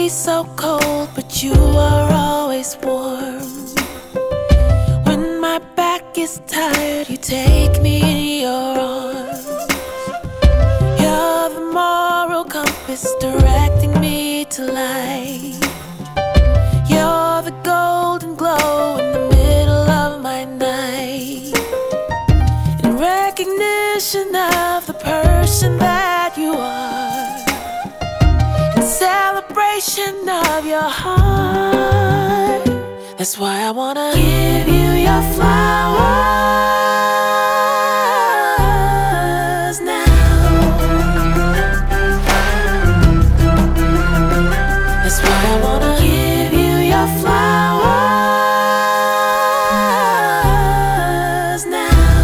be so cold, but you are always warm. When my back is tired, you take me in your arms. You're the moral compass directing me to light. You're the golden glow in the middle of my night. In recognition of the person that you are, in celebration of your heart, that's why I wanna give you your flowers now. That's why I wanna give you your flowers now.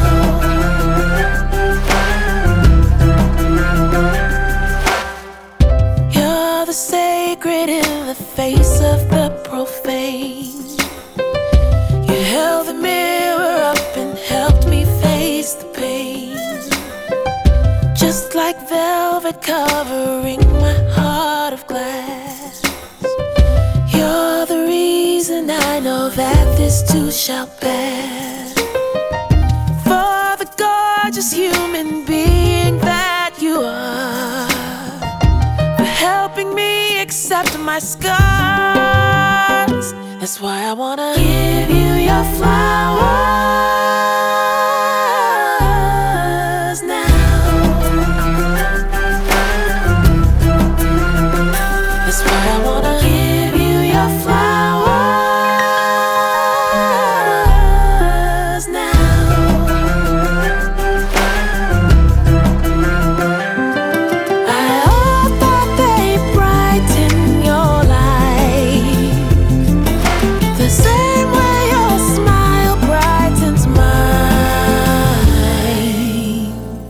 You're the sacred in the face of the profane. You held the mirror up and helped me face the pain. Just like velvet covering my heart of glass, you're the reason I know that this too shall pass. For the gorgeous human being that you are, for helping me accept my scars. That's why I wanna give you your flowers now. That's why I wanna give you your flowers now. I hope that they brighten your life the same way your smile brightens mine.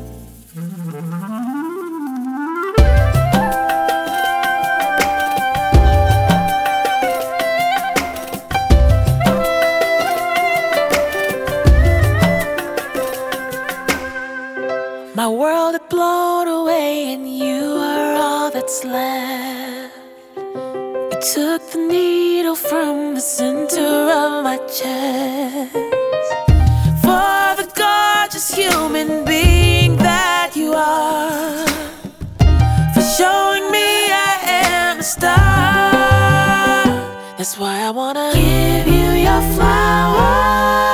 My world had blown away and you are all that's left. You took the needle from the center of my chest. For the gorgeous human being that you are, for showing me I am a star. That's why I wanna give you your flowers.